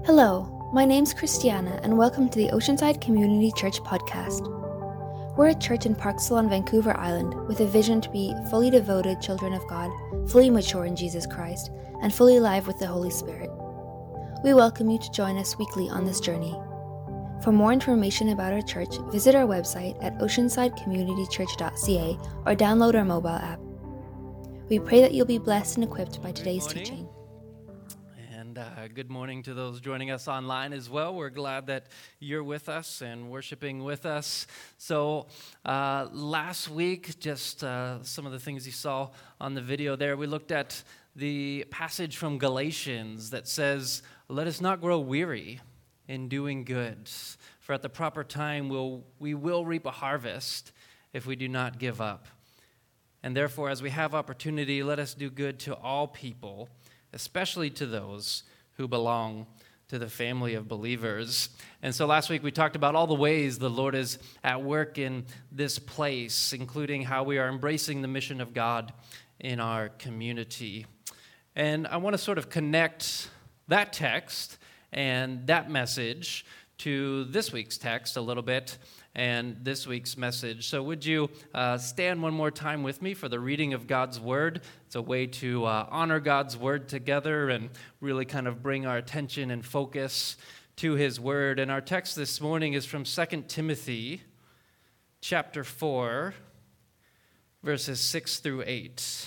Hello, my name's Christiana, and welcome to the Oceanside Community Church podcast. We're a church in Parksville on Vancouver Island with a vision to be fully devoted children of God, fully mature in Jesus Christ, and fully alive with the Holy Spirit. We welcome you to join us weekly on this journey. For more information about our church, visit our website at oceansidecommunitychurch.ca or download our mobile app. We pray that you'll be blessed and equipped by today's teaching. And good morning to those joining us online as well. We're glad that you're with us and worshiping with us. So last week, just some of the things you saw on the video there, we looked at the passage from Galatians that says, "Let us not grow weary in doing good, for at the proper time we will reap a harvest if we do not give up. And therefore, as we have opportunity, let us do good to all people, especially to those who belong to the family of believers." And so last week we talked about all the ways the Lord is at work in this place, including how we are embracing the mission of God in our community. And I want to sort of connect that text and that message to this week's text a little bit and this week's message. So would you stand one more time with me for the reading of God's Word? It's a way to honor God's Word together and really kind of bring our attention and focus to His Word. And our text this morning is from 2 Timothy chapter 4, verses 6 through 8.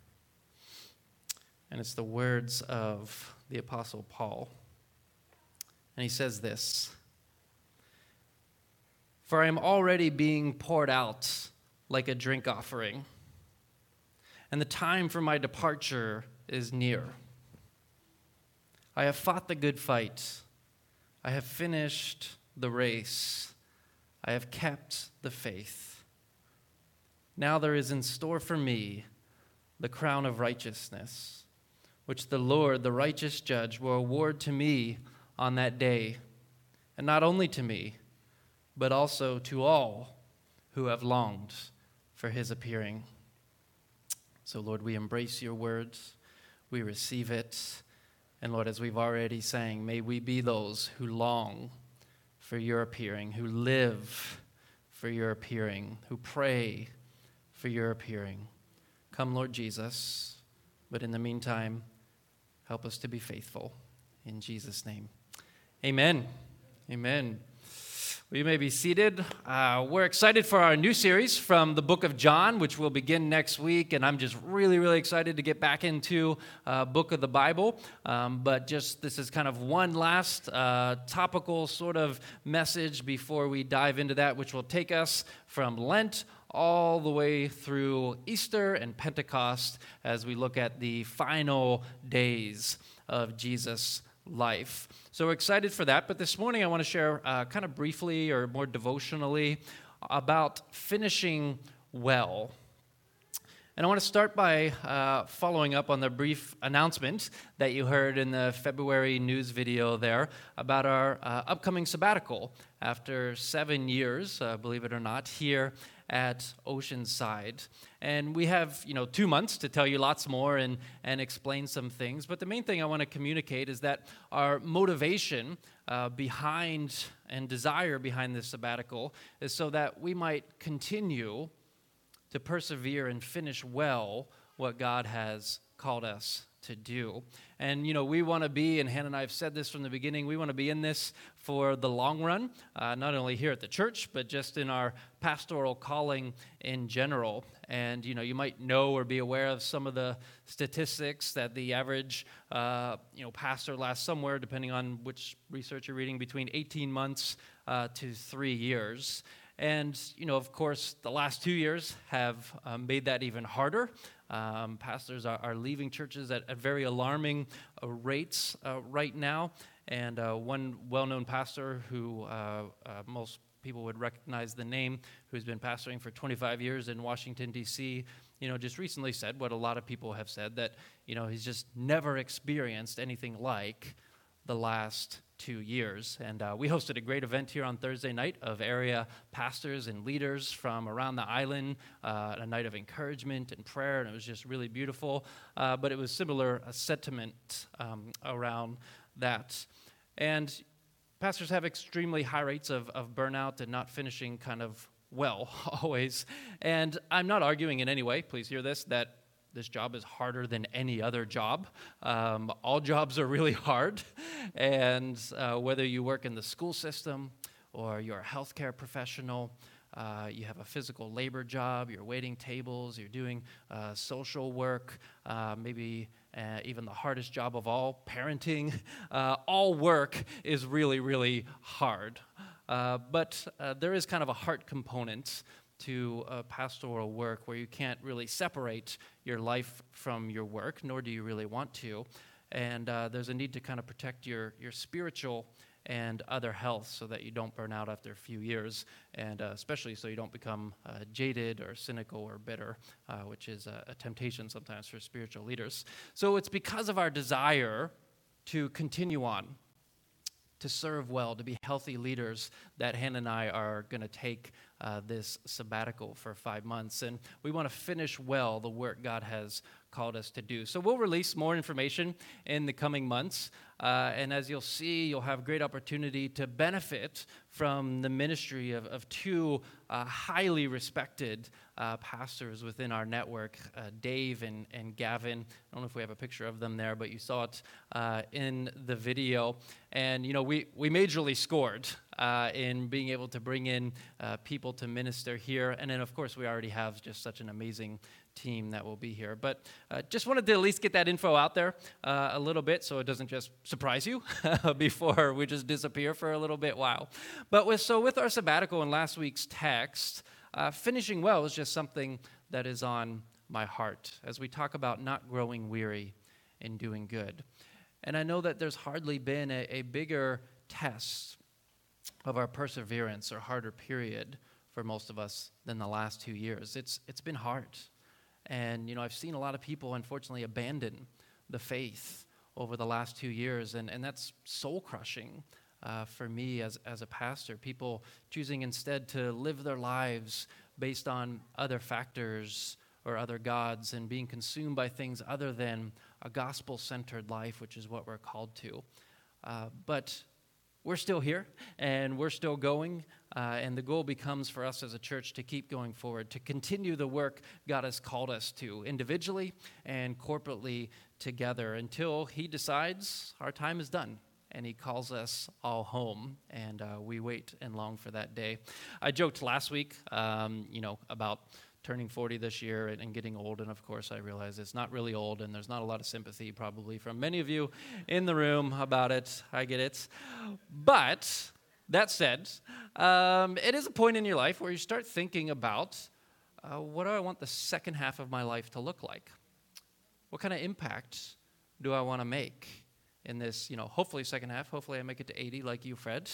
And it's the words of the Apostle Paul. And he says this: "For I am already being poured out like a drink offering, and the time for my departure is near. I have fought the good fight. I have finished the race. I have kept the faith. Now there is in store for me the crown of righteousness, which the Lord, the righteous judge, will award to me on that day, and not only to me, but also to all who have longed for His appearing." So, Lord, we embrace your words, we receive it, and Lord, as we've already sang, may we be those who long for your appearing, who live for your appearing, who pray for your appearing. Come, Lord Jesus, but in the meantime, help us to be faithful. In Jesus' name, amen. Amen. Well, you may be seated. We're excited for our new series from the book of John, which will begin next week, and I'm just really, really excited to get back into book of the Bible. But just this is kind of one last topical sort of message before we dive into that, which will take us from Lent all the way through Easter and Pentecost as we look at the final days of Jesus' life. So we're excited for that, but this morning I want to share kind of briefly or more devotionally about finishing well. And I want to start by following up on the brief announcement that you heard in the February news video there about our upcoming sabbatical after 7 years, believe it or not, here at Oceanside. And we have, 2 months to tell you lots more and explain some things. But the main thing I want to communicate is that our motivation behind and desire behind this sabbatical is so that we might continue to persevere and finish well what God has called us to do. And, we want to be, and Hannah and I have said this from the beginning, we want to be in this for the long run, not only here at the church, but just in our pastoral calling in general. And, you might know or be aware of some of the statistics that the average, pastor lasts somewhere, depending on which research you're reading, between 18 months to 3 years. And, of course, the last 2 years have made that even harder. Pastors are leaving churches at very alarming rates right now. And one well-known pastor who most people would recognize the name, who's been pastoring for 25 years in Washington, D.C., just recently said what a lot of people have said, that, he's just never experienced anything like the last 2 years. And we hosted a great event here on Thursday night of area pastors and leaders from around the island, a night of encouragement and prayer, and it was just really beautiful. But it was similar sentiment around that. And pastors have extremely high rates of burnout and not finishing kind of well always. And I'm not arguing in any way, please hear this, that this job is harder than any other job. All jobs are really hard. And whether you work in the school system or you're a healthcare professional, you have a physical labor job, you're waiting tables, you're doing social work, maybe even the hardest job of all, parenting. All work is really, really hard. But there is kind of a heart component to pastoral work where you can't really separate your life from your work, nor do you really want to. And there's a need to kind of protect your spiritual and other health so that you don't burn out after a few years, and especially so you don't become jaded or cynical or bitter, which is a temptation sometimes for spiritual leaders. So it's because of our desire to continue on, to serve well, to be healthy leaders, that Hannah and I are going to take this sabbatical for 5 months. And we want to finish well the work God has called us to do. So we'll release more information in the coming months. And as you'll see, you'll have great opportunity to benefit from the ministry of two highly respected pastors within our network, Dave and Gavin. I don't know if we have a picture of them there, but you saw it in the video. And, you know, we majorly scored in being able to bring in people to minister here. And then, of course, we already have just such an amazing team that will be here. But just wanted to at least get that info out there a little bit so it doesn't just surprise you before we just disappear for a little bit. Wow. But with our sabbatical in last week's text, finishing well is just something that is on my heart as we talk about not growing weary in doing good. And I know that there's hardly been a bigger test of our perseverance or harder period for most of us than the last 2 years. It's been hard. And, you know, I've seen a lot of people, unfortunately, abandon the faith over the last 2 years, and that's soul-crushing for me as a pastor. People choosing instead to live their lives based on other factors or other gods and being consumed by things other than a gospel-centered life, which is what we're called to. But we're still here, and we're still going, and the goal becomes for us as a church to keep going forward, to continue the work God has called us to, individually and corporately together, until He decides our time is done, and He calls us all home, and we wait and long for that day. I joked last week, about turning 40 this year and getting old, and of course I realize it's not really old, and there's not a lot of sympathy probably from many of you in the room about it. I get it. But that said, it is a point in your life where you start thinking about what do I want the second half of my life to look like? What kind of impact do I want to make in this, hopefully second half? Hopefully I make it to 80 like you, Fred.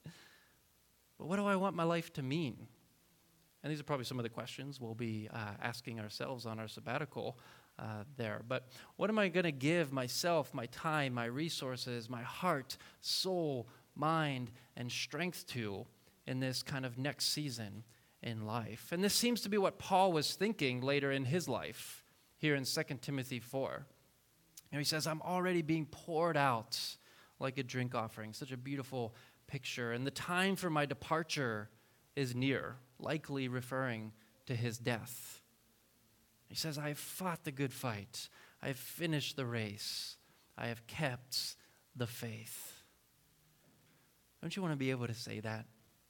But what do I want my life to mean? And these are probably some of the questions we'll be asking ourselves on our sabbatical there. But what am I going to give myself, my time, my resources, my heart, soul, mind, and strength to in this kind of next season in life? And this seems to be what Paul was thinking later in his life here in 2 Timothy 4. He says, I'm already being poured out like a drink offering. Such a beautiful picture. And the time for my departure is near, likely referring to his death. He says, I have fought the good fight. I have finished the race. I have kept the faith. Don't you want to be able to say that?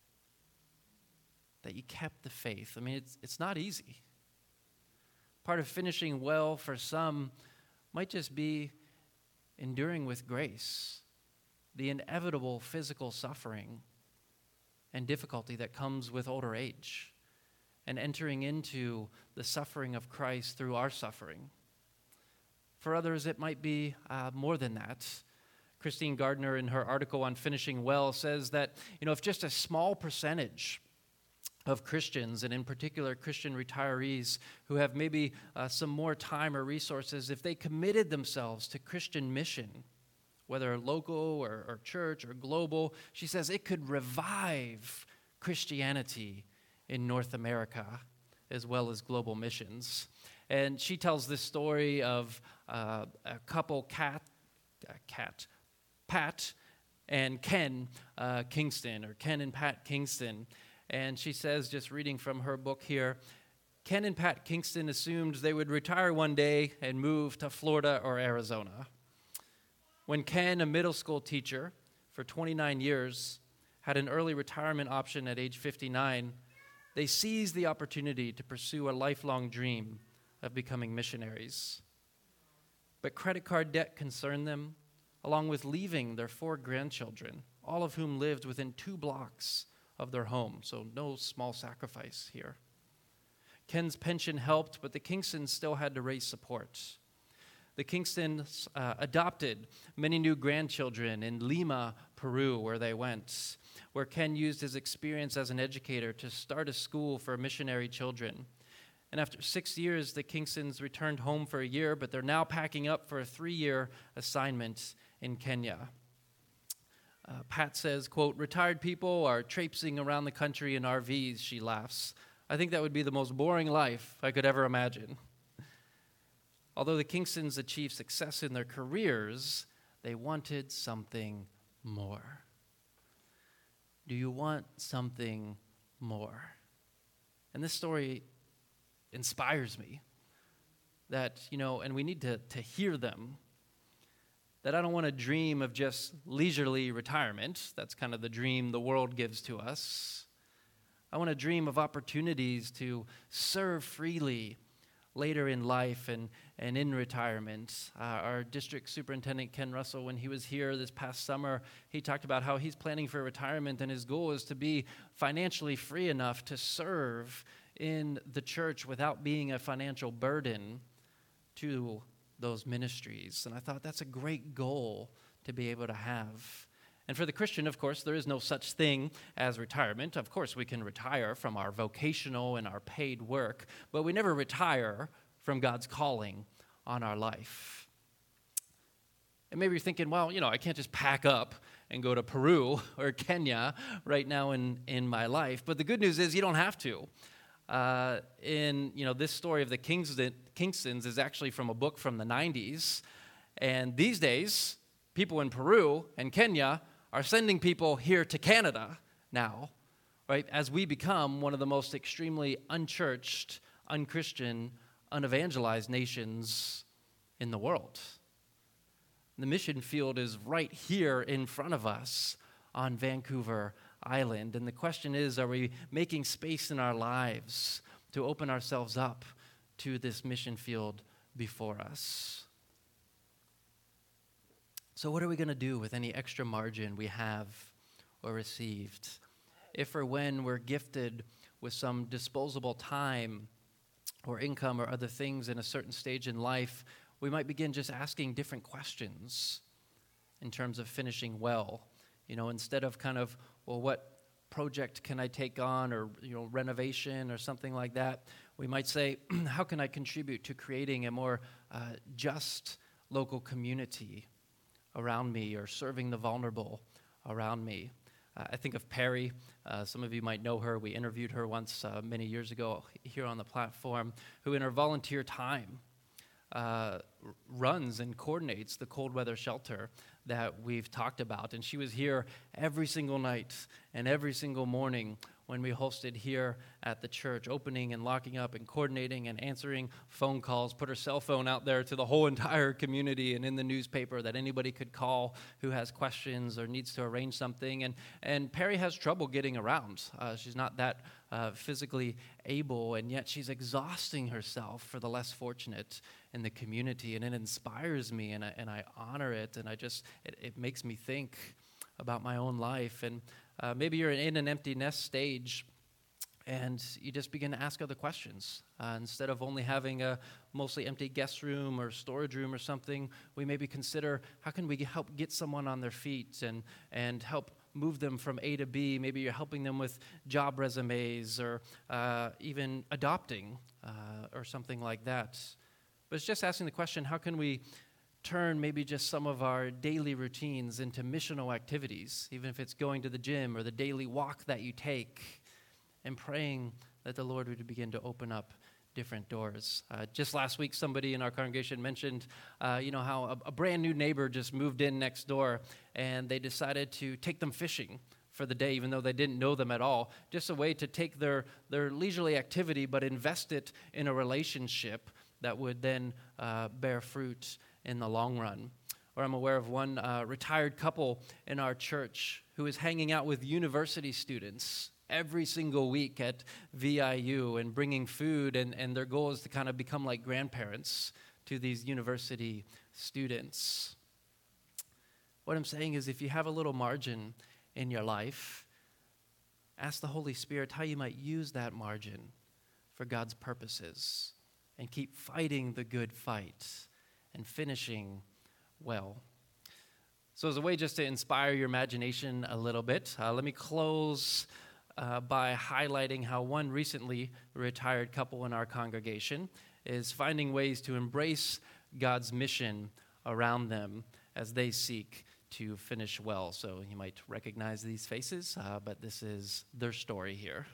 That you kept the faith. I mean, it's not easy. Part of finishing well for some might just be enduring with grace the inevitable physical suffering and difficulty that comes with older age, and entering into the suffering of Christ through our suffering. For others, it might be more than that. Christine Gardner, in her article on finishing well, says that, if just a small percentage of Christians, and in particular Christian retirees who have maybe some more time or resources, if they committed themselves to Christian mission, whether local or church or global, she says it could revive Christianity in North America as well as global missions. And she tells this story of a couple, Pat and Ken Kingston, or Ken and Pat Kingston. And she says, just reading from her book here, Ken and Pat Kingston assumed they would retire one day and move to Florida or Arizona. When Ken, a middle school teacher for 29 years, had an early retirement option at age 59, they seized the opportunity to pursue a lifelong dream of becoming missionaries. But credit card debt concerned them, along with leaving their 4 grandchildren, all of whom lived within 2 blocks of their home, so no small sacrifice here. Ken's pension helped, but the Kingstons still had to raise support. The Kingstons adopted many new grandchildren in Lima, Peru, where they went, where Ken used his experience as an educator to start a school for missionary children. And after 6 years, the Kingstons returned home for a year, but they're now packing up for a 3-year assignment in Kenya. Pat says, quote, "Retired people are traipsing around the country in RVs," she laughs. "I think that would be the most boring life I could ever imagine." Although the Kingstons achieved success in their careers, they wanted something more. Do you want something more? And this story inspires me that, and we need to hear them, that I don't want to dream of just leisurely retirement. That's kind of the dream the world gives to us. I want to dream of opportunities to serve freely later in life and in retirement. Our district superintendent, Ken Russell, when he was here this past summer, he talked about how he's planning for retirement, and his goal is to be financially free enough to serve in the church without being a financial burden to those ministries. And I thought that's a great goal to be able to have. And for the Christian, of course, there is no such thing as retirement. Of course, we can retire from our vocational and our paid work, but we never retire from God's calling on our life. And maybe you're thinking, well, I can't just pack up and go to Peru or Kenya right now in my life. But the good news is you don't have to. This story of the Kingstons is actually from a book from the 90s. And these days, people in Peru and Kenya are sending people here to Canada now, right, as we become one of the most extremely unchurched, unchristian, unevangelized nations in the world. The mission field is right here in front of us on Vancouver Island. And the question is, are we making space in our lives to open ourselves up to this mission field before us? So what are we going to do with any extra margin we have or received? If or when we're gifted with some disposable time or income or other things in a certain stage in life, we might begin just asking different questions in terms of finishing well. Instead of kind of, well, what project can I take on, or renovation or something like that, we might say, how can I contribute to creating a more just local community around me, or serving the vulnerable around me? I think of Perry. Some of you might know her. We interviewed her once many years ago here on the platform, who in her volunteer time runs and coordinates the cold weather shelter that we've talked about. And she was here every single night and every single morning when we hosted here at the church, opening and locking up and coordinating and answering phone calls, put her cell phone out there to the whole entire community and in the newspaper that anybody could call who has questions or needs to arrange something. And Perry has trouble getting around. She's not that physically able, and yet she's exhausting herself for the less fortunate in the community, and it inspires me, and I honor it, and it makes me think about my own life. And maybe you're in an empty nest stage, and you just begin to ask other questions. Instead of only having a mostly empty guest room or storage room or something, we maybe consider, how can we help get someone on their feet and help move them from A to B? Maybe you're helping them with job resumes, or even adopting or something like that. But it's just asking the question, how can we turn maybe just some of our daily routines into missional activities, even if it's going to the gym or the daily walk that you take, and praying that the Lord would begin to open up different doors. Just last week, somebody in our congregation mentioned, how a brand new neighbor just moved in next door, and they decided to take them fishing for the day, even though they didn't know them at all. Just a way to take their leisurely activity, but invest it in a relationship that would then bear fruit in the long run. Or I'm aware of one retired couple in our church who is hanging out with university students every single week at VIU and bringing food, and their goal is to kind of become like grandparents to these university students. What I'm saying is, if you have a little margin in your life, ask the Holy Spirit how you might use that margin for God's purposes, and keep fighting the good fight and finishing well. So as a way just to inspire your imagination a little bit, let me close by highlighting how one recently retired couple in our congregation is finding ways to embrace God's mission around them as they seek to finish well. So you might recognize these faces, but this is their story here.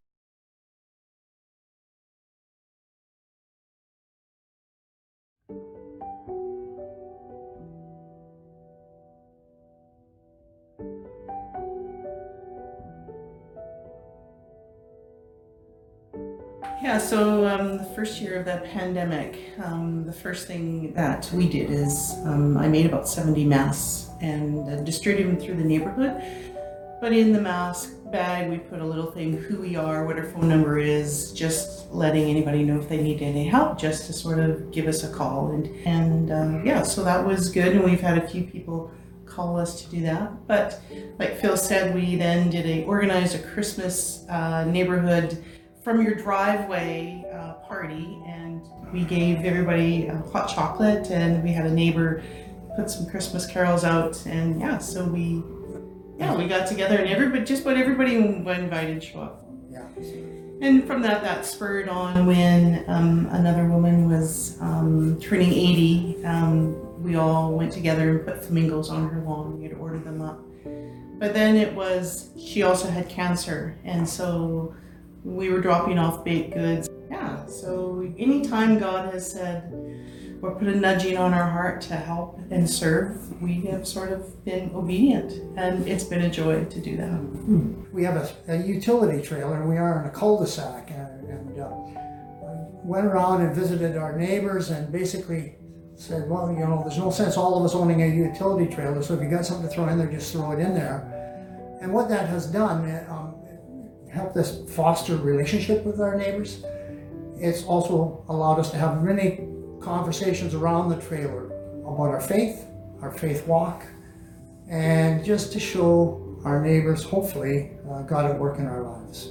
Yeah, so the first year of the pandemic, the first thing that we did is I made about 70 masks and distributed them through the neighborhood. But in the mask bag, we put a little thing, who we are, what our phone number is, just letting anybody know if they need any help, just to sort of give us a call. And yeah, so that was good, and we've had a few people call us to do that. But like Phil said, we then organized a Christmas neighborhood from your driveway party, and we gave everybody hot chocolate, and we had a neighbor put some Christmas carols out, and yeah, so we got together, and everybody invited show up. Yeah. And from that spurred on when another woman was turning 80. We all went together and put flamingos on her lawn. We had ordered them up, but then she also had cancer, and so we were dropping off baked goods. Yeah, so anytime God has said or put a nudging on our heart to help and serve, we have sort of been obedient, and it's been a joy to do that. We have a utility trailer, and we are in a cul-de-sac, and I went around and visited our neighbors and basically said, well, there's no sense all of us owning a utility trailer, so if you got something to throw in there, just throw it in there. And what that has done, helped us foster relationship with our neighbors. It's also allowed us to have many conversations around the trailer about our faith walk, and just to show our neighbors, hopefully, God at work in our lives.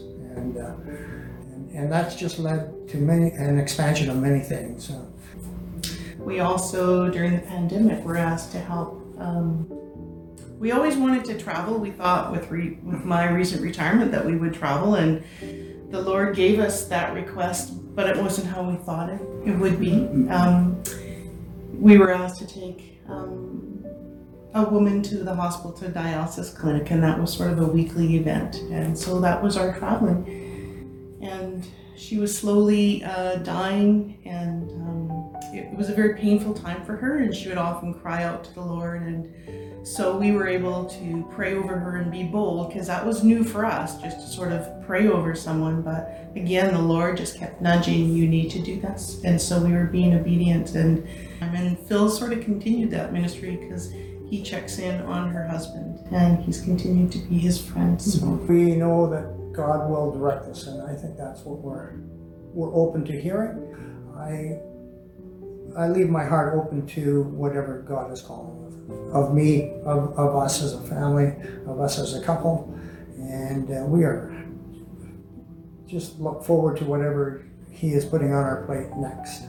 And that's just led to an expansion of many things. We also, during the pandemic, were asked to help. We always wanted to travel. We thought with my recent retirement that we would travel, and the Lord gave us that request, but it wasn't how we thought it would be. We were asked to take a woman to the hospital, to a dialysis clinic, and that was sort of a weekly event. And so that was our traveling. And she was slowly dying, and it was a very painful time for her, and she would often cry out to the Lord. And so we were able to pray over her and be bold, because that was new for us, just to sort of pray over someone. But again, the Lord just kept nudging, you need to do this. And so we were being obedient. And Phil sort of continued that ministry, because he checks in on her husband, and he's continued to be his friend. So we know that God will direct us, and I think that's what we're open to hearing. I leave my heart open to whatever God is calling of me, of us as a family, of us as a couple, and we are just look forward to whatever He is putting on our plate next.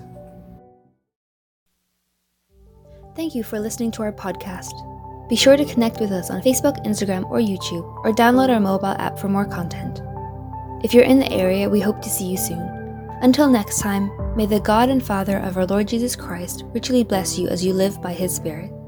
Thank you for listening to our podcast. Be sure to connect with us on Facebook, Instagram, or YouTube, or download our mobile app for more content. If you're in the area, we hope to see you soon. Until next time, may the God and Father of our Lord Jesus Christ richly bless you as you live by His Spirit.